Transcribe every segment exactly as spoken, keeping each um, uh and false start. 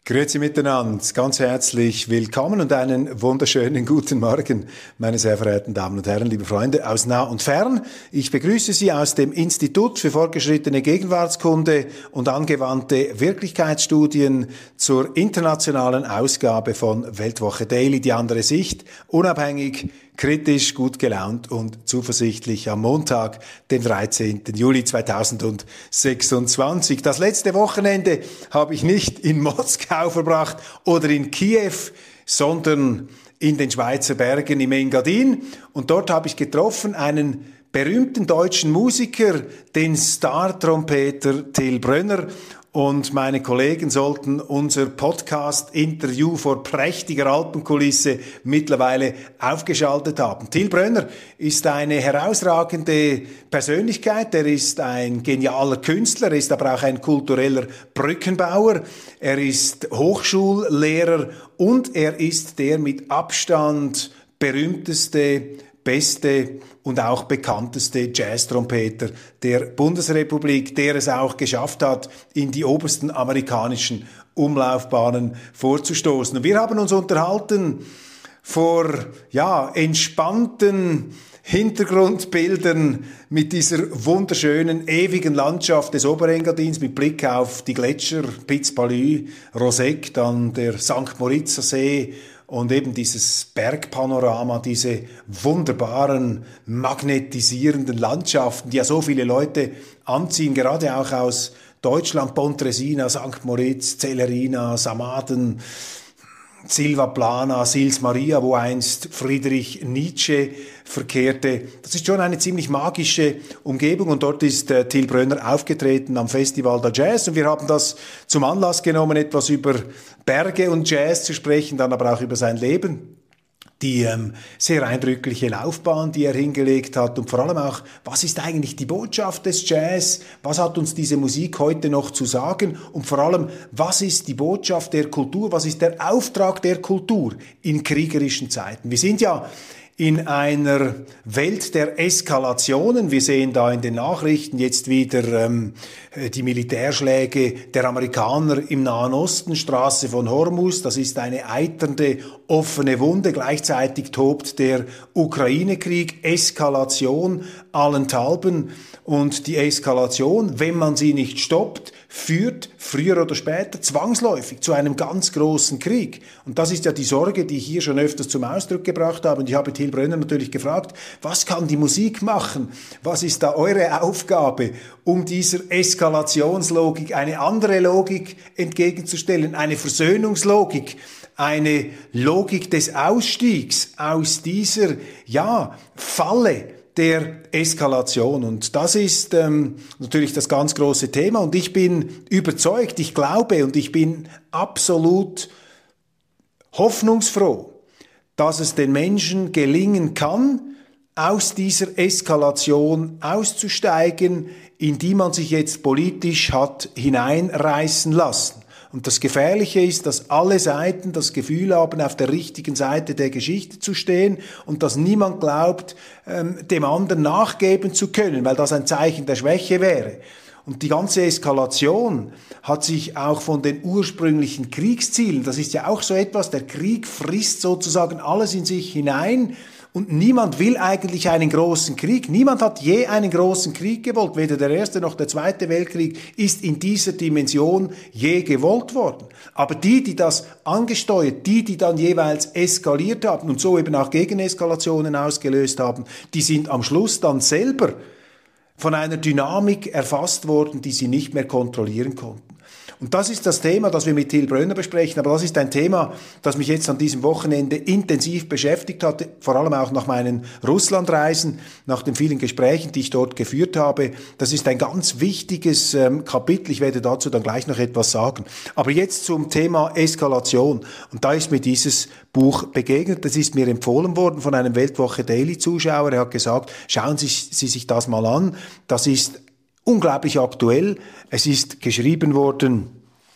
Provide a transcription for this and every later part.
Grüezi miteinander, ganz herzlich willkommen und einen wunderschönen guten Morgen, meine sehr verehrten Damen und Herren, liebe Freunde aus nah und fern. Ich begrüße Sie aus dem Institut für fortgeschrittene Gegenwartskunde und angewandte Wirklichkeitsstudien zur internationalen Ausgabe von Weltwoche Daily, die andere Sicht, unabhängig, kritisch, gut gelaunt und zuversichtlich am Montag, den dreizehnten Juli zweitausendsechsundzwanzig. Das letzte Wochenende habe ich nicht in Moskau verbracht oder in Kiew, sondern in den Schweizer Bergen im Engadin. Und dort habe ich getroffen einen berühmten deutschen Musiker, den Star-Trompeter Till Brönner. Und meine Kollegen sollten unser Podcast-Interview vor prächtiger Alpenkulisse mittlerweile aufgeschaltet haben. Till Brönner ist eine herausragende Persönlichkeit, er ist ein genialer Künstler, er ist aber auch ein kultureller Brückenbauer, er ist Hochschullehrer und er ist der mit Abstand berühmteste, beste und auch bekannteste Jazz-Trompeter der Bundesrepublik, der es auch geschafft hat, in die obersten amerikanischen Umlaufbahnen vorzustoßen. Und wir haben uns unterhalten vor, ja, entspannten Hintergrundbildern mit dieser wunderschönen, ewigen Landschaft des Oberengadins mit Blick auf die Gletscher, Piz Palu, Roseg, dann der Sankt Moritzer See, und eben dieses Bergpanorama, diese wunderbaren, magnetisierenden Landschaften, die ja so viele Leute anziehen, gerade auch aus Deutschland, Pontresina, Sankt Moritz, Celerina, Samaden, Silvaplana, Sils Maria, wo einst Friedrich Nietzsche verkehrte. Das ist schon eine ziemlich magische Umgebung und dort ist äh, Till Brönner aufgetreten am Festival der Jazz und wir haben das zum Anlass genommen, etwas über Berge und Jazz zu sprechen, dann aber auch über sein Leben. Die ähm, sehr eindrückliche Laufbahn, die er hingelegt hat und vor allem auch, was ist eigentlich die Botschaft des Jazz, was hat uns diese Musik heute noch zu sagen und vor allem, was ist die Botschaft der Kultur, was ist der Auftrag der Kultur in kriegerischen Zeiten. Wir sind ja in einer Welt der Eskalationen. Wir sehen da in den Nachrichten jetzt wieder ähm, die Militärschläge der Amerikaner im Nahen Osten, Straße von Hormuz. Das ist eine eiternde, offene Wunde. Gleichzeitig tobt der Ukraine-Krieg, Eskalation allenthalben. Und die Eskalation, wenn man sie nicht stoppt, führt früher oder später zwangsläufig zu einem ganz großen Krieg. Und das ist ja die Sorge, die ich hier schon öfters zum Ausdruck gebracht habe. Und ich habe Till Brönner natürlich gefragt, was kann die Musik machen? Was ist da eure Aufgabe, um dieser Eskalationslogik eine andere Logik entgegenzustellen, eine Versöhnungslogik, eine Logik des Ausstiegs aus dieser, ja, Falle der Eskalation. Und das ist ähm, natürlich das ganz große Thema. Und ich bin überzeugt, ich glaube und ich bin absolut hoffnungsfroh, dass es den Menschen gelingen kann, aus dieser Eskalation auszusteigen, in die man sich jetzt politisch hat hineinreißen lassen. Und das Gefährliche ist, dass alle Seiten das Gefühl haben, auf der richtigen Seite der Geschichte zu stehen und dass niemand glaubt, ähm, dem anderen nachgeben zu können, weil das ein Zeichen der Schwäche wäre. Und die ganze Eskalation hat sich auch von den ursprünglichen Kriegszielen, das ist ja auch so etwas, der Krieg frisst sozusagen alles in sich hinein. Und niemand will eigentlich einen großen Krieg. Niemand hat je einen großen Krieg gewollt. Weder der Erste noch der Zweite Weltkrieg ist in dieser Dimension je gewollt worden. Aber die, die das angesteuert, die, die dann jeweils eskaliert haben und so eben auch Gegeneskalationen ausgelöst haben, die sind am Schluss dann selber von einer Dynamik erfasst worden, die sie nicht mehr kontrollieren konnten. Und das ist das Thema, das wir mit Till Brönner besprechen, aber das ist ein Thema, das mich jetzt an diesem Wochenende intensiv beschäftigt hatte, vor allem auch nach meinen Russlandreisen, nach den vielen Gesprächen, die ich dort geführt habe. Das ist ein ganz wichtiges ähm, Kapitel, ich werde dazu dann gleich noch etwas sagen. Aber jetzt zum Thema Eskalation. Und da ist mir dieses Buch begegnet, das ist mir empfohlen worden von einem Weltwoche Daily Zuschauer. Er hat gesagt, schauen Sie, Sie sich das mal an, das ist unglaublich aktuell. Es ist geschrieben worden,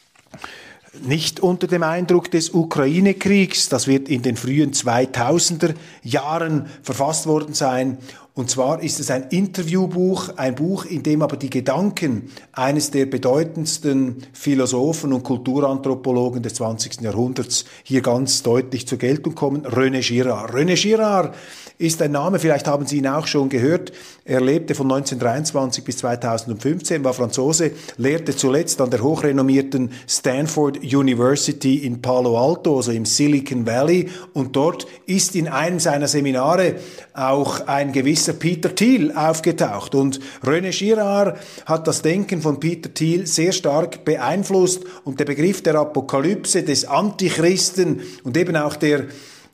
nicht unter dem Eindruck des Ukraine-Kriegs. Das wird in den frühen zweitausender Jahren verfasst worden sein. Und zwar ist es ein Interviewbuch, ein Buch, in dem aber die Gedanken eines der bedeutendsten Philosophen und Kulturanthropologen des zwanzigsten Jahrhunderts hier ganz deutlich zur Geltung kommen, René Girard. René Girard ist ein Name, vielleicht haben Sie ihn auch schon gehört. Er lebte von neunzehnhundertdreiundzwanzig bis zweitausendfünfzehn, war Franzose, lehrte zuletzt an der hochrenommierten Stanford University in Palo Alto, also im Silicon Valley. Und dort ist in einem seiner Seminare auch ein gewisser Peter Thiel aufgetaucht. Und René Girard hat das Denken von Peter Thiel sehr stark beeinflusst. Und der Begriff der Apokalypse, des Antichristen und eben auch der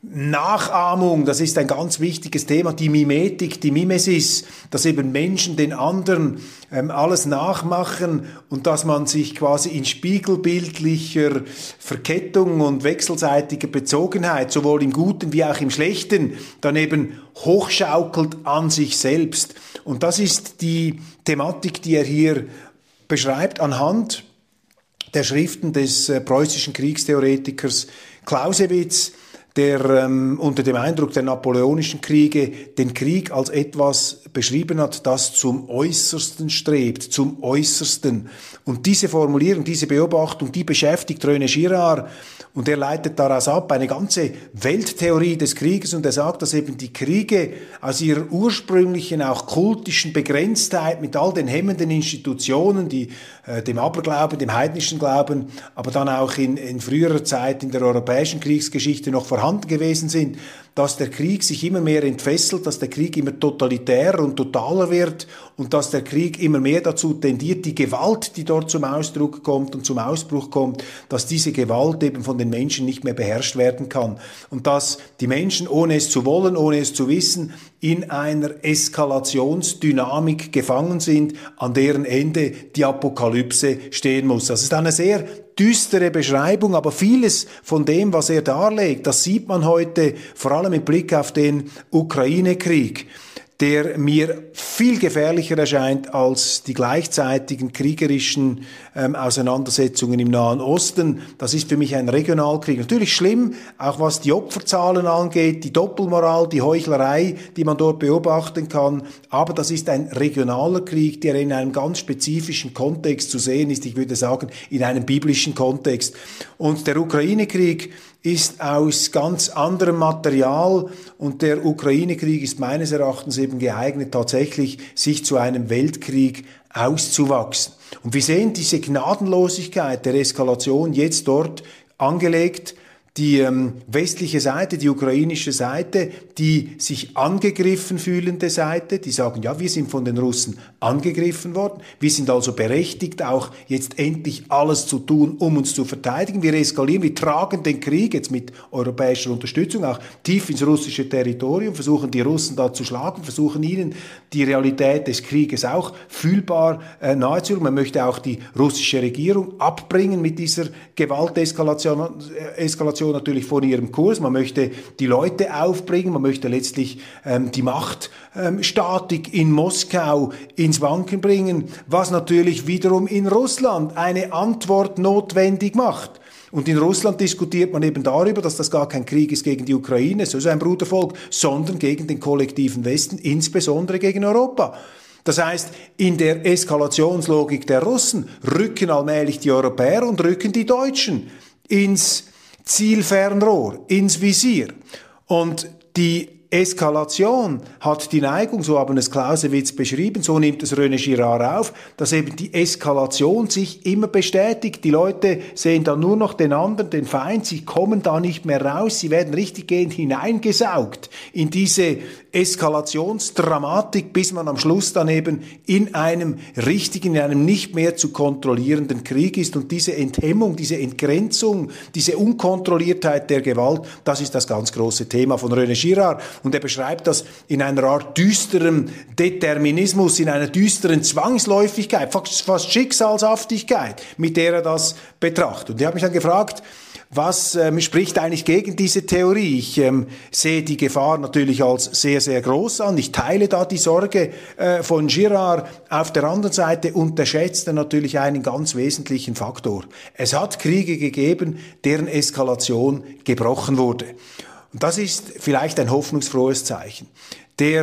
Nachahmung, das ist ein ganz wichtiges Thema, die Mimetik, die Mimesis, dass eben Menschen den anderen ähm, alles nachmachen und dass man sich quasi in spiegelbildlicher Verkettung und wechselseitiger Bezogenheit, sowohl im Guten wie auch im Schlechten, dann eben hochschaukelt an sich selbst. Und das ist die Thematik, die er hier beschreibt anhand der Schriften des äh, preußischen Kriegstheoretikers Clausewitz, der ähm, unter dem Eindruck der napoleonischen Kriege den Krieg als etwas beschrieben hat, das zum Äußersten strebt, zum Äußersten. Und diese Formulierung, diese Beobachtung, die beschäftigt René Girard und er leitet daraus ab eine ganze Welttheorie des Krieges und er sagt, dass eben die Kriege aus ihrer ursprünglichen, auch kultischen Begrenztheit mit all den hemmenden Institutionen, die äh, dem Aberglauben, dem heidnischen Glauben, aber dann auch in, in früherer Zeit in der europäischen Kriegsgeschichte noch vorhanden gewesen sind, dass der Krieg sich immer mehr entfesselt, dass der Krieg immer totalitärer und totaler wird und dass der Krieg immer mehr dazu tendiert, die Gewalt, die dort zum Ausdruck kommt und zum Ausbruch kommt, dass diese Gewalt eben von den Menschen nicht mehr beherrscht werden kann und dass die Menschen, ohne es zu wollen, ohne es zu wissen, in einer Eskalationsdynamik gefangen sind, an deren Ende die Apokalypse stehen muss. Das ist eine sehr düstere Beschreibung, aber vieles von dem, was er darlegt, das sieht man heute vor allem mit Blick auf den Ukraine-Krieg, der mir viel gefährlicher erscheint als die gleichzeitigen kriegerischen ähm, Auseinandersetzungen im Nahen Osten. Das ist für mich ein Regionalkrieg. Natürlich schlimm, auch was die Opferzahlen angeht, die Doppelmoral, die Heuchlerei, die man dort beobachten kann. Aber das ist ein regionaler Krieg, der in einem ganz spezifischen Kontext zu sehen ist. Ich würde sagen, in einem biblischen Kontext. Und der Ukraine-Krieg ist aus ganz anderem Material und der Ukraine-Krieg ist meines Erachtens eben geeignet, tatsächlich sich zu einem Weltkrieg auszuwachsen. Und wir sehen diese Gnadenlosigkeit der Eskalation jetzt dort angelegt. Die ähm, westliche Seite, die ukrainische Seite, die sich angegriffen fühlende Seite, die sagen, ja, wir sind von den Russen angegriffen worden, wir sind also berechtigt, auch jetzt endlich alles zu tun, um uns zu verteidigen. Wir eskalieren, wir tragen den Krieg jetzt mit europäischer Unterstützung auch tief ins russische Territorium, versuchen die Russen da zu schlagen, versuchen ihnen die Realität des Krieges auch fühlbar äh, nahezulegen. Man möchte auch die russische Regierung abbringen mit dieser Gewalteskalation, äh, Eskalation natürlich von ihrem Kurs. Man möchte die Leute aufbringen, man möchte letztlich ähm, die Machtstatik ähm, in Moskau ins Wanken bringen, was natürlich wiederum in Russland eine Antwort notwendig macht. Und in Russland diskutiert man eben darüber, dass das gar kein Krieg ist gegen die Ukraine, so ist ein Brudervolk, sondern gegen den kollektiven Westen, insbesondere gegen Europa. Das heißt, in der Eskalationslogik der Russen rücken allmählich die Europäer und rücken die Deutschen ins Zielfernrohr, ins Visier. Und die Eskalation hat die Neigung, so haben es Clausewitz beschrieben, so nimmt es René Girard auf, dass eben die Eskalation sich immer bestätigt. Die Leute sehen dann nur noch den anderen, den Feind, sie kommen da nicht mehr raus, sie werden richtiggehend hineingesaugt in diese Eskalationsdramatik, bis man am Schluss dann eben in einem richtigen, in einem nicht mehr zu kontrollierenden Krieg ist. Und diese Enthemmung, diese Entgrenzung, diese Unkontrolliertheit der Gewalt, das ist das ganz große Thema von René Girard. Und er beschreibt das in einer Art düsterem Determinismus, in einer düsteren Zwangsläufigkeit, fast, fast Schicksalshaftigkeit, mit der er das betrachtet. Und ich habe mich dann gefragt, was ähm, spricht eigentlich gegen diese Theorie? Ich ähm, sehe die Gefahr natürlich als sehr, sehr groß an. Ich teile da die Sorge äh, von Girard. Auf der anderen Seite unterschätzt er natürlich einen ganz wesentlichen Faktor. Es hat Kriege gegeben, deren Eskalation gebrochen wurde. Und das ist vielleicht ein hoffnungsfrohes Zeichen. Der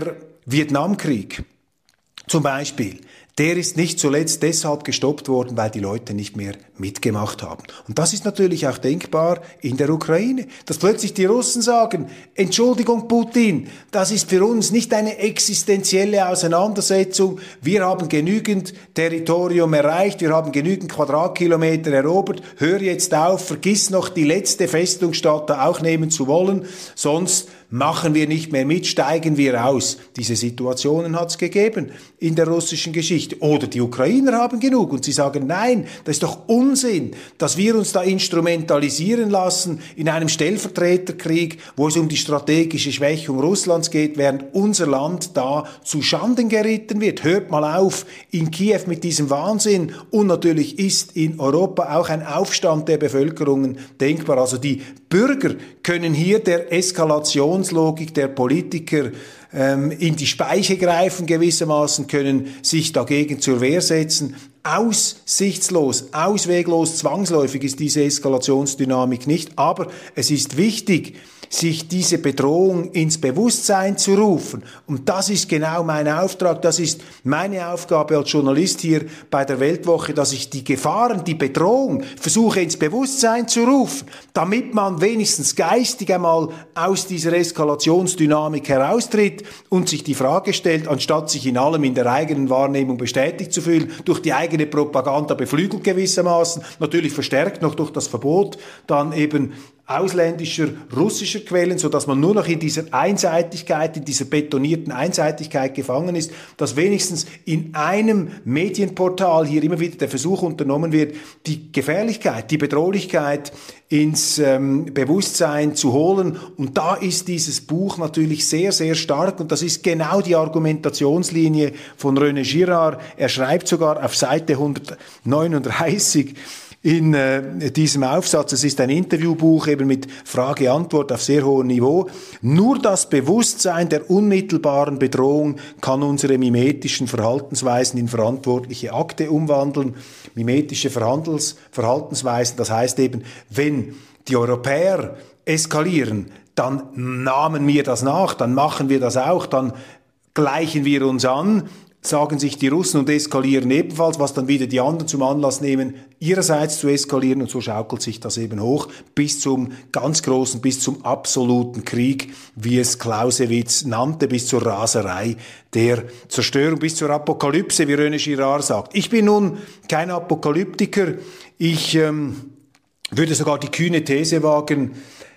Vietnamkrieg zum Beispiel, der ist nicht zuletzt deshalb gestoppt worden, weil die Leute nicht mehr mitgemacht haben. Und das ist natürlich auch denkbar in der Ukraine, dass plötzlich die Russen sagen, Entschuldigung Putin, das ist für uns nicht eine existenzielle Auseinandersetzung, wir haben genügend Territorium erreicht, wir haben genügend Quadratkilometer erobert, hör jetzt auf, vergiss noch die letzte Festungsstadt da auch nehmen zu wollen, sonst machen wir nicht mehr mit, steigen wir aus. Diese Situationen hat es gegeben in der russischen Geschichte. Oder die Ukrainer haben genug und sie sagen, nein, das ist doch Unsinn, dass wir uns da instrumentalisieren lassen in einem Stellvertreterkrieg, wo es um die strategische Schwächung Russlands geht, während unser Land da zu Schanden geritten wird. Hört mal auf in Kiew mit diesem Wahnsinn. Und natürlich ist in Europa auch ein Aufstand der Bevölkerungen denkbar. Also die Bürger können hier der Eskalationslogik der Politiker ähm, in die Speiche greifen gewissermaßen, können sich dagegen zur Wehr setzen. Aussichtslos, ausweglos, zwangsläufig ist diese Eskalationsdynamik nicht, aber es ist wichtig, sich diese Bedrohung ins Bewusstsein zu rufen. Und das ist genau mein Auftrag, das ist meine Aufgabe als Journalist hier bei der Weltwoche, dass ich die Gefahren, die Bedrohung versuche ins Bewusstsein zu rufen, damit man wenigstens geistig einmal aus dieser Eskalationsdynamik heraustritt und sich die Frage stellt, anstatt sich in allem in der eigenen Wahrnehmung bestätigt zu fühlen, durch die eigene Propaganda beflügelt gewissermaßen, natürlich verstärkt noch durch das Verbot, dann eben ausländischer, russischer Quellen, so dass man nur noch in dieser Einseitigkeit, in dieser betonierten Einseitigkeit gefangen ist, dass wenigstens in einem Medienportal hier immer wieder der Versuch unternommen wird, die Gefährlichkeit, die Bedrohlichkeit ins ähm, Bewusstsein zu holen. Und da ist dieses Buch natürlich sehr, sehr stark und das ist genau die Argumentationslinie von René Girard. Er schreibt sogar auf Seite hundertneununddreißig, in äh, diesem Aufsatz, es ist ein Interviewbuch eben mit Frage-Antwort auf sehr hohem Niveau, nur das Bewusstsein der unmittelbaren Bedrohung kann unsere mimetischen Verhaltensweisen in verantwortliche Akte umwandeln. Mimetische Verhandels- Verhaltensweisen, das heißt eben, wenn die Europäer eskalieren, dann nahmen wir das nach, dann machen wir das auch, dann gleichen wir uns an, sagen sich die Russen und eskalieren ebenfalls, was dann wieder die anderen zum Anlass nehmen, ihrerseits zu eskalieren und so schaukelt sich das eben hoch bis zum ganz großen, bis zum absoluten Krieg, wie es Clausewitz nannte, bis zur Raserei der Zerstörung, bis zur Apokalypse, wie René Girard sagt. Ich bin nun kein Apokalyptiker, ich ähm, würde sogar die kühne These wagen,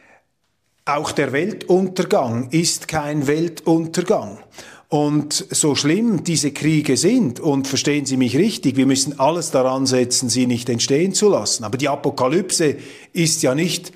auch der Weltuntergang ist kein Weltuntergang. Und so schlimm diese Kriege sind, und verstehen Sie mich richtig, wir müssen alles daran setzen, sie nicht entstehen zu lassen. Aber die Apokalypse ist ja nicht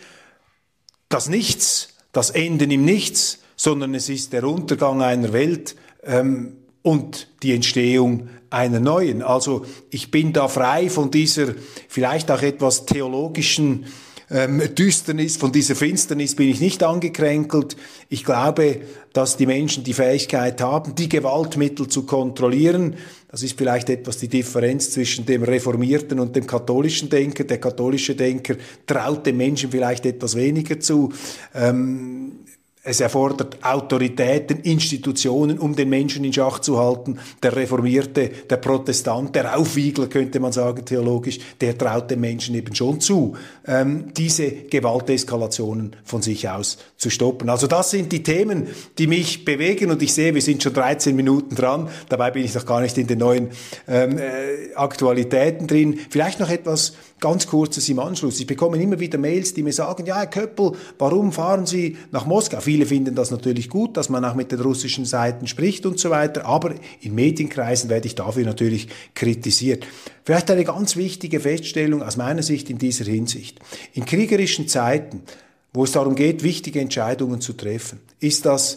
das Nichts, das Enden im Nichts, sondern es ist der Untergang einer Welt ähm, und die Entstehung einer neuen. Also ich bin da frei von dieser vielleicht auch etwas theologischen Ähm, Düsternis, von dieser Finsternis bin ich nicht angekränkelt. Ich glaube, dass die Menschen die Fähigkeit haben, die Gewaltmittel zu kontrollieren. Das ist vielleicht etwas die Differenz zwischen dem reformierten und dem katholischen Denker. Der katholische Denker traut dem Menschen vielleicht etwas weniger zu. Ähm, Es erfordert Autoritäten, Institutionen, um den Menschen in Schach zu halten. Der Reformierte, der Protestant, der Aufwiegler, könnte man sagen, theologisch, der traut den Menschen eben schon zu, ähm, diese Gewalteskalationen von sich aus zu stoppen. Also das sind die Themen, die mich bewegen und ich sehe, wir sind schon dreizehn Minuten dran. Dabei bin ich noch gar nicht in den neuen ähm, äh, Aktualitäten drin. Vielleicht noch etwas ganz Kurzes im Anschluss. Ich bekomme immer wieder Mails, die mir sagen, ja, Herr Köppel, warum fahren Sie nach Moskau? Viele finden das natürlich gut, dass man auch mit den russischen Seiten spricht und so weiter, aber in Medienkreisen werde ich dafür natürlich kritisiert. Vielleicht eine ganz wichtige Feststellung aus meiner Sicht in dieser Hinsicht. In kriegerischen Zeiten, wo es darum geht, wichtige Entscheidungen zu treffen, ist das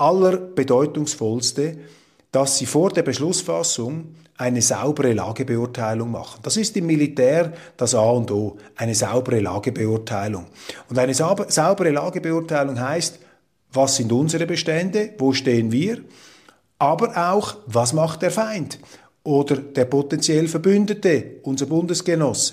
Allerbedeutungsvollste, dass Sie vor der Beschlussfassung eine saubere Lagebeurteilung machen. Das ist im Militär das A und O, eine saubere Lagebeurteilung. Und eine saubere Lagebeurteilung heißt, was sind unsere Bestände, wo stehen wir, aber auch, was macht der Feind oder der potenziell Verbündete, unser Bundesgenosse.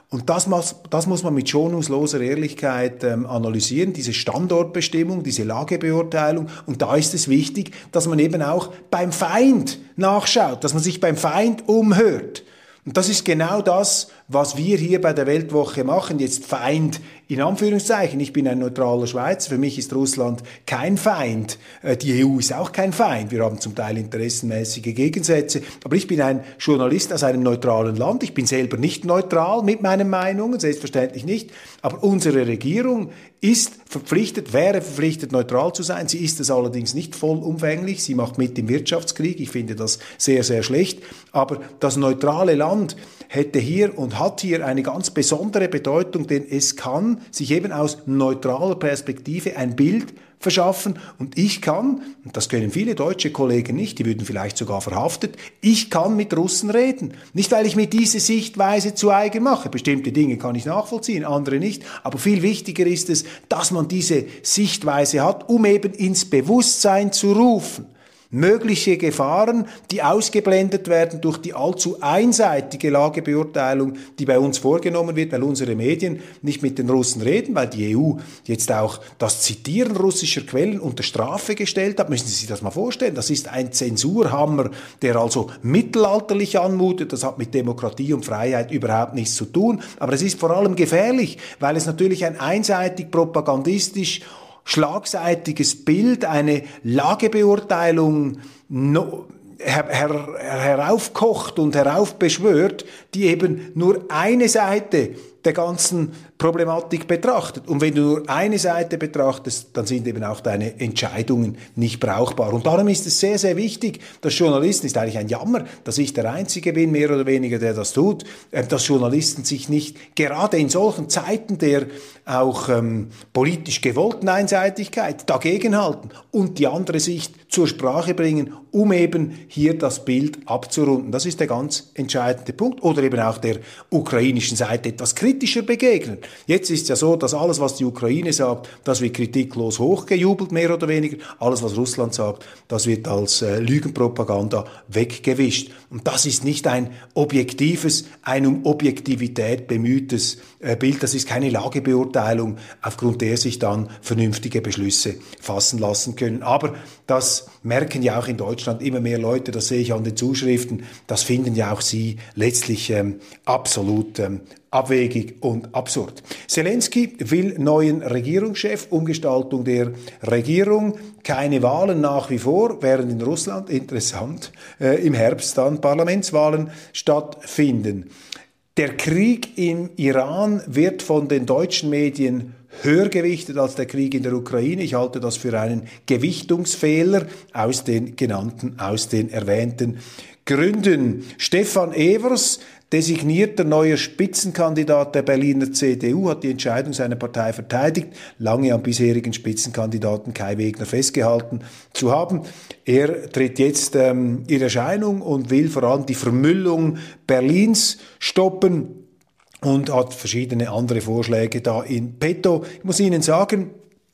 Und das muss, das muss man mit schonungsloser Ehrlichkeit ähm, analysieren, diese Standortbestimmung, diese Lagebeurteilung. Und da ist es wichtig, dass man eben auch beim Feind nachschaut, dass man sich beim Feind umhört. Und das ist genau das, was wir hier bei der Weltwoche machen. Jetzt Feind in Anführungszeichen. Ich bin ein neutraler Schweizer. Für mich ist Russland kein Feind. Die E U ist auch kein Feind. Wir haben zum Teil interessenmäßige Gegensätze. Aber ich bin ein Journalist aus einem neutralen Land. Ich bin selber nicht neutral mit meinen Meinungen, selbstverständlich nicht. Aber unsere Regierung ist verpflichtet, wäre verpflichtet, neutral zu sein. Sie ist es allerdings nicht vollumfänglich. Sie macht mit im Wirtschaftskrieg. Ich finde das sehr, sehr schlecht. Aber das neutrale Land hätte hier und hat hier eine ganz besondere Bedeutung, denn es kann sich eben aus neutraler Perspektive ein Bild verschaffen und ich kann, und das können viele deutsche Kollegen nicht, die würden vielleicht sogar verhaftet, ich kann mit Russen reden. Nicht, weil ich mir diese Sichtweise zu eigen mache. Bestimmte Dinge kann ich nachvollziehen, andere nicht. Aber viel wichtiger ist es, dass man diese Sichtweise hat, um eben ins Bewusstsein zu rufen. Mögliche Gefahren, die ausgeblendet werden durch die allzu einseitige Lagebeurteilung, die bei uns vorgenommen wird, weil unsere Medien nicht mit den Russen reden, weil die E U jetzt auch das Zitieren russischer Quellen unter Strafe gestellt hat. Müssen Sie sich das mal vorstellen. Das ist ein Zensurhammer, der also mittelalterlich anmutet. Das hat mit Demokratie und Freiheit überhaupt nichts zu tun. Aber es ist vor allem gefährlich, weil es natürlich ein einseitig propagandistisch schlagseitiges Bild, eine Lagebeurteilung no, her, her, heraufkocht und heraufbeschwört, die eben nur eine Seite der ganzen Problematik betrachtet. Und wenn du nur eine Seite betrachtest, dann sind eben auch deine Entscheidungen nicht brauchbar. Und darum ist es sehr, sehr wichtig, dass Journalisten, ist eigentlich ein Jammer, dass ich der Einzige bin, mehr oder weniger, der das tut, dass Journalisten sich nicht gerade in solchen Zeiten der auch ähm, politisch gewollten Einseitigkeit dagegenhalten und die andere Sicht zur Sprache bringen, um eben hier das Bild abzurunden. Das ist der ganz entscheidende Punkt. Oder eben auch der ukrainischen Seite etwas kritischer begegnen. Jetzt ist ja so, dass alles, was die Ukraine sagt, das wird kritiklos hochgejubelt, mehr oder weniger. Alles, was Russland sagt, das wird als äh, Lügenpropaganda weggewischt. Und das ist nicht ein objektives, ein um Objektivität bemühtes äh, Bild. Das ist keine Lagebeurteilung, aufgrund der sich dann vernünftige Beschlüsse fassen lassen können. Aber das merken ja auch in Deutschland immer mehr Leute, das sehe ich an den Zuschriften, das finden ja auch Sie letztlich ähm, absolut ähm, abwegig und absurd. Zelensky will neuen Regierungschef, Umgestaltung der Regierung, keine Wahlen nach wie vor, während in Russland, interessant, äh, im Herbst dann Parlamentswahlen stattfinden. Der Krieg im Iran wird von den deutschen Medien höher gewichtet als der Krieg in der Ukraine. Ich halte das für einen Gewichtungsfehler aus den genannten, aus den erwähnten Gründen. Stefan Evers, designierter neuer Spitzenkandidat der Berliner C D U, hat die Entscheidung seiner Partei verteidigt, lange am bisherigen Spitzenkandidaten Kai Wegner festgehalten zu haben. Er tritt jetzt ähm, in Erscheinung und will vor allem die Vermüllung Berlins stoppen und hat verschiedene andere Vorschläge da in petto. Ich muss Ihnen sagen,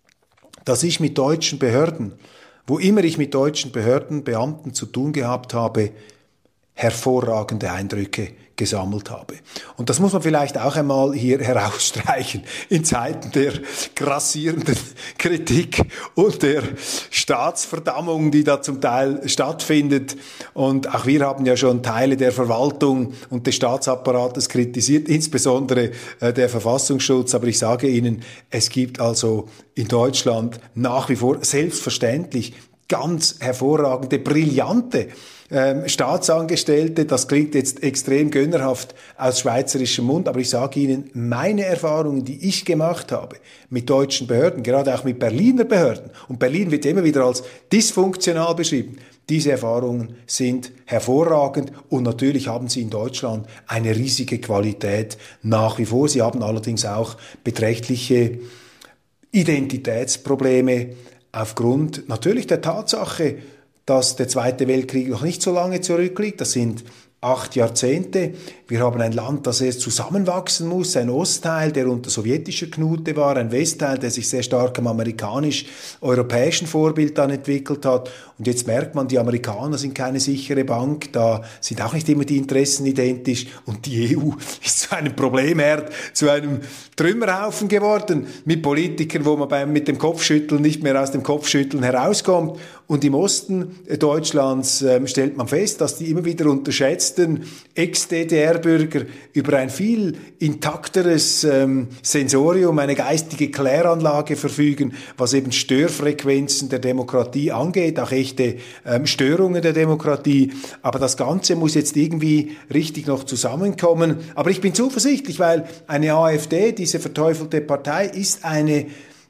dass ich mit deutschen Behörden, wo immer ich mit deutschen Behörden, Beamten zu tun gehabt habe, hervorragende Eindrücke gesammelt habe. Und das muss man vielleicht auch einmal hier herausstreichen. In Zeiten der grassierenden Kritik und der Staatsverdammung, die da zum Teil stattfindet. Und auch wir haben ja schon Teile der Verwaltung und des Staatsapparates kritisiert, insbesondere äh, der Verfassungsschutz. Aber ich sage Ihnen, es gibt also in Deutschland nach wie vor selbstverständlich ganz hervorragende, brillante ähm, Staatsangestellte. Das klingt jetzt extrem gönnerhaft aus schweizerischem Mund, aber ich sage Ihnen, meine Erfahrungen, die ich gemacht habe mit deutschen Behörden, gerade auch mit Berliner Behörden, und Berlin wird immer wieder als dysfunktional beschrieben, diese Erfahrungen sind hervorragend und natürlich haben sie in Deutschland eine riesige Qualität nach wie vor. Sie haben allerdings auch beträchtliche Identitätsprobleme, aufgrund natürlich der Tatsache, dass der Zweite Weltkrieg noch nicht so lange zurückliegt. Das sind acht Jahrzehnte. Wir haben ein Land, das erst zusammenwachsen muss, ein Ostteil, der unter sowjetischer Knute war, ein Westteil, der sich sehr stark am amerikanisch-europäischen Vorbild dann entwickelt hat. Und jetzt merkt man, die Amerikaner sind keine sichere Bank, da sind auch nicht immer die Interessen identisch und die E U ist zu einem Problemherd, zu einem Trümmerhaufen geworden mit Politikern, wo man beim, mit dem Kopfschütteln nicht mehr aus dem Kopfschütteln herauskommt. Und im Osten Deutschlands äh, stellt man fest, dass die immer wieder unterschätzten Ex-D D R-Bürger über ein viel intakteres ähm, Sensorium, eine geistige Kläranlage verfügen, was eben Störfrequenzen der Demokratie angeht, auch echte ähm, Störungen der Demokratie. Aber das Ganze muss jetzt irgendwie richtig noch zusammenkommen. Aber ich bin zuversichtlich, weil eine AfD, diese verteufelte Partei, ist eine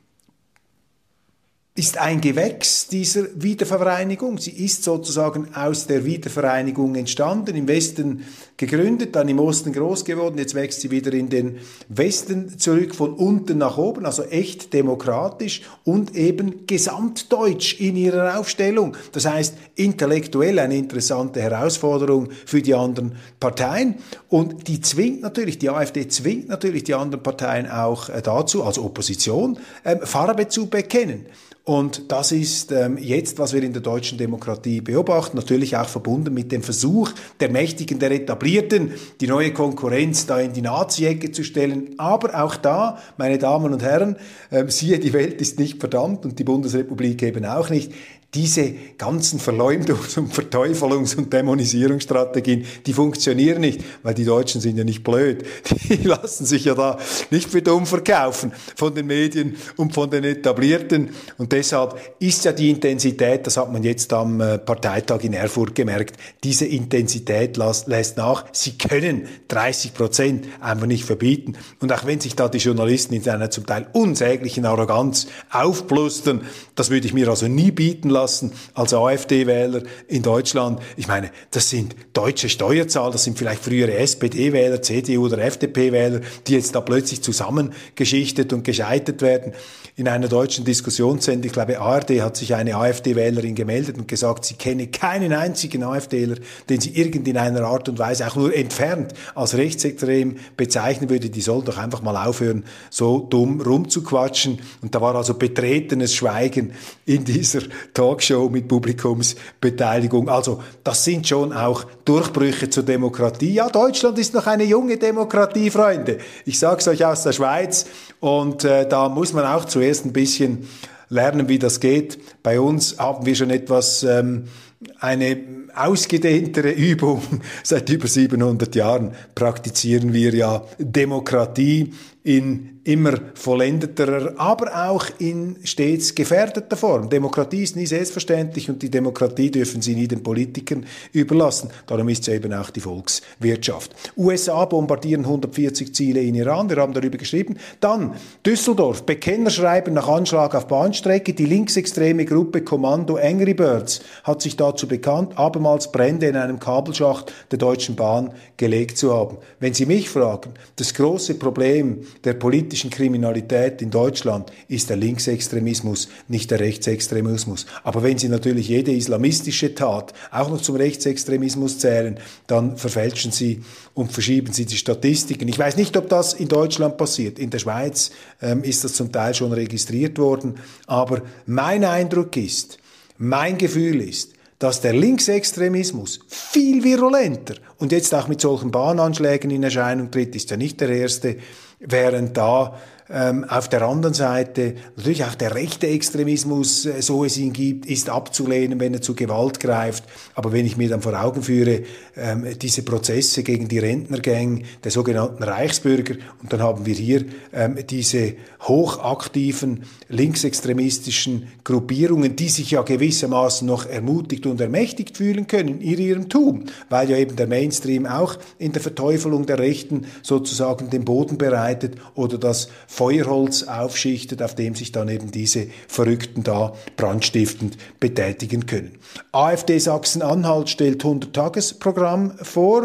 ist ein Gewächs dieser Wiedervereinigung. Sie ist sozusagen aus der Wiedervereinigung entstanden, im Westen gegründet, dann im Osten groß geworden, jetzt wächst sie wieder in den Westen zurück, von unten nach oben, also echt demokratisch und eben gesamtdeutsch in ihrer Aufstellung. Das heißt, intellektuell eine interessante Herausforderung für die anderen Parteien und die zwingt natürlich, die AfD zwingt natürlich die anderen Parteien auch dazu, als Opposition, Farbe zu bekennen. Und das ist ähm, jetzt, was wir in der deutschen Demokratie beobachten, natürlich auch verbunden mit dem Versuch der Mächtigen, der Etablierten, die neue Konkurrenz da in die Nazi-Ecke zu stellen. Aber auch da, meine Damen und Herren, ähm, siehe, die Welt ist nicht verdammt und die Bundesrepublik eben auch nicht. Diese ganzen Verleumdungs- und Verteufelungs- und Dämonisierungsstrategien, die funktionieren nicht, weil die Deutschen sind ja nicht blöd. Die lassen sich ja da nicht für dumm verkaufen von den Medien und von den Etablierten. Und deshalb ist ja die Intensität, das hat man jetzt am Parteitag in Erfurt gemerkt, diese Intensität lässt nach. Sie können dreißig Prozent einfach nicht verbieten. Und auch wenn sich da die Journalisten in einer zum Teil unsäglichen Arroganz aufplustern, das würde ich mir also nie bieten lassen, als AfD-Wähler in Deutschland. Ich meine, das sind deutsche Steuerzahler, das sind vielleicht frühere S P D-Wähler, C D U- oder F D P-Wähler, die jetzt da plötzlich zusammengeschichtet und gescheitert werden. In einer deutschen Diskussionssendung, ich glaube A R D, hat sich eine AfD-Wählerin gemeldet und gesagt, sie kenne keinen einzigen AfDler, den sie irgend in einer Art und Weise auch nur entfernt als rechtsextrem bezeichnen würde. Die soll doch einfach mal aufhören, so dumm rumzuquatschen. Und da war also betretenes Schweigen in dieser Talkshow mit Publikumsbeteiligung. Also das sind schon auch Durchbrüche zur Demokratie. Ja, Deutschland ist noch eine junge Demokratie, Freunde. Ich sage es euch aus der Schweiz und äh, da muss man auch zuerst ein bisschen lernen, wie das geht. Bei uns haben wir schon etwas ähm, eine ausgedehntere Übung. Seit über siebenhundert Jahren praktizieren wir ja Demokratie in immer vollendeterer, aber auch in stets gefährdeter Form. Demokratie ist nie selbstverständlich und die Demokratie dürfen Sie nie den Politikern überlassen. Darum ist es eben auch die Volkswirtschaft. U S A bombardieren hundertvierzig Ziele in Iran, wir haben darüber geschrieben. Dann Düsseldorf, Bekennerschreiben nach Anschlag auf Bahnstrecke. Die linksextreme Gruppe Kommando Angry Birds hat sich dazu bekannt, abermals Brände in einem Kabelschacht der Deutschen Bahn gelegt zu haben. Wenn Sie mich fragen, das große Problem der politischen Kriminalität in Deutschland ist der Linksextremismus, nicht der Rechtsextremismus. Aber wenn Sie natürlich jede islamistische Tat auch noch zum Rechtsextremismus zählen, dann verfälschen Sie und verschieben Sie die Statistiken. Ich weiß nicht, ob das in Deutschland passiert. In der Schweiz ähm, ist das zum Teil schon registriert worden. Aber mein Eindruck ist, mein Gefühl ist, dass der Linksextremismus viel virulenter und jetzt auch mit solchen Bahnanschlägen in Erscheinung tritt, ist ja nicht der erste, während da ähm, auf der anderen Seite natürlich auch der rechte Extremismus, äh, so es ihn gibt, ist abzulehnen, wenn er zu Gewalt greift. Aber wenn ich mir dann vor Augen führe, ähm, diese Prozesse gegen die Rentnergang der sogenannten Reichsbürger, und dann haben wir hier ähm, diese hochaktiven linksextremistischen Gruppierungen, die sich ja gewissermaßen noch ermutigt und ermächtigt fühlen können in ihrem Tun, weil ja eben der Mainstream auch in der Verteufelung der Rechten sozusagen den Boden bereitet oder das Feuerholz aufschichtet, auf dem sich dann eben diese Verrückten da brandstiftend betätigen können. AfD Sachsen-Anhalt stellt hundert-Tages-Programm vor.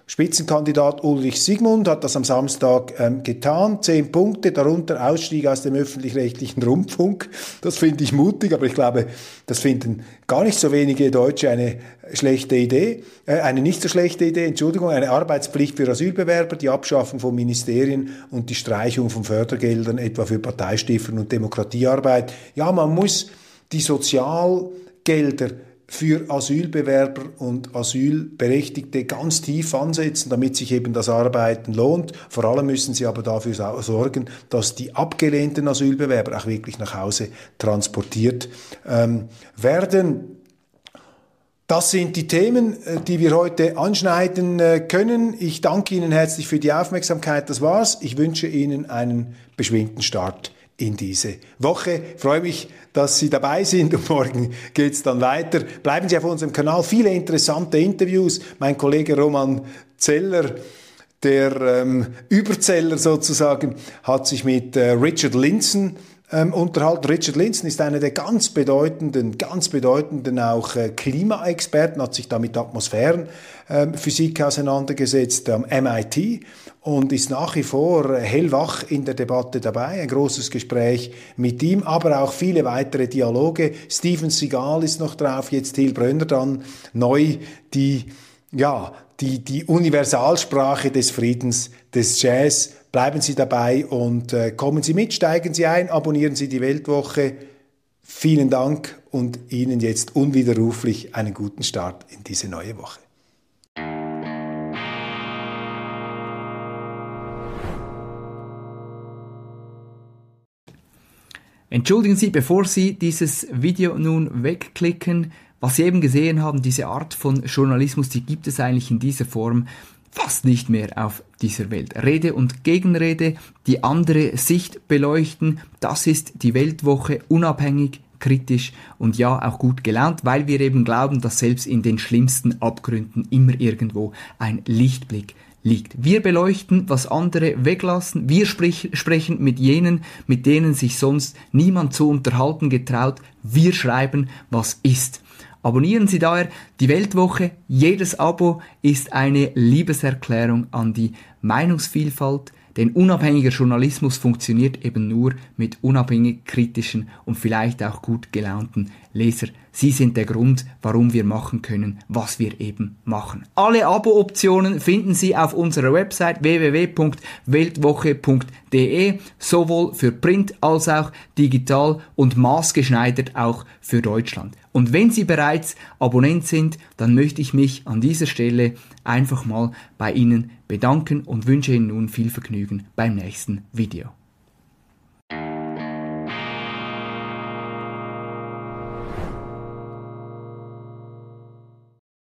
Spitzenkandidat Ulrich Siegmund hat das am Samstag ähm, getan. Zehn Punkte, darunter Ausstieg aus dem öffentlich-rechtlichen Rundfunk. Das finde ich mutig, aber ich glaube, das finden gar nicht so wenige Deutsche eine schlechte Idee, äh, eine nicht so schlechte Idee, Entschuldigung, eine Arbeitspflicht für Asylbewerber, die Abschaffung von Ministerien und die Streichung von Fördergeldern, etwa für Parteistiftung und Demokratiearbeit. Ja, man muss die Sozialgelder für Asylbewerber und Asylberechtigte ganz tief ansetzen, damit sich eben das Arbeiten lohnt. Vor allem müssen sie aber dafür sorgen, dass die abgelehnten Asylbewerber auch wirklich nach Hause transportiert ähm, werden. Das sind die Themen, die wir heute anschneiden können. Ich danke Ihnen herzlich für die Aufmerksamkeit. Das war's. Ich wünsche Ihnen einen beschwingten Start in diese Woche. Ich freue mich, dass Sie dabei sind und morgen geht's dann weiter. Bleiben Sie auf unserem Kanal. Viele interessante Interviews. Mein Kollege Roman Zeller, der ähm, Überzeller sozusagen, hat sich mit äh, Richard Linson ähm, unterhalten. Richard Linson ist einer der ganz bedeutenden, ganz bedeutenden auch äh, Klimaexperten, hat sich da mit Atmosphärenphysik äh, auseinandergesetzt am M I T und ist nach wie vor hellwach in der Debatte dabei. Ein großes Gespräch mit ihm, aber auch viele weitere Dialoge. Steven Seagal ist noch drauf, jetzt Till Brönner dann neu, die, ja, die, die Universalsprache des Friedens, des Jazz. Bleiben Sie dabei und äh, kommen Sie mit, steigen Sie ein, abonnieren Sie die Weltwoche. Vielen Dank und Ihnen jetzt unwiderruflich einen guten Start in diese neue Woche. Entschuldigen Sie, bevor Sie dieses Video nun wegklicken, was Sie eben gesehen haben, diese Art von Journalismus, die gibt es eigentlich in dieser Form fast nicht mehr auf dieser Welt. Rede und Gegenrede, die andere Sicht beleuchten, das ist die Weltwoche, unabhängig, kritisch und ja, auch gut gelaunt, weil wir eben glauben, dass selbst in den schlimmsten Abgründen immer irgendwo ein Lichtblick liegt. Wir beleuchten, was andere weglassen. Wir sprich, sprechen mit jenen, mit denen sich sonst niemand zu unterhalten getraut. Wir schreiben, was ist. Abonnieren Sie daher die Weltwoche. Jedes Abo ist eine Liebeserklärung an die Meinungsvielfalt, denn unabhängiger Journalismus funktioniert eben nur mit unabhängig kritischen und vielleicht auch gut gelaunten Leser. Sie sind der Grund, warum wir machen können, was wir eben machen. Alle Abo-Optionen finden Sie auf unserer Website w w w punkt weltwoche punkt d e, sowohl für Print als auch digital und maßgeschneidert auch für Deutschland. Und wenn Sie bereits Abonnent sind, dann möchte ich mich an dieser Stelle einfach mal bei Ihnen bedanken und wünsche Ihnen nun viel Vergnügen beim nächsten Video.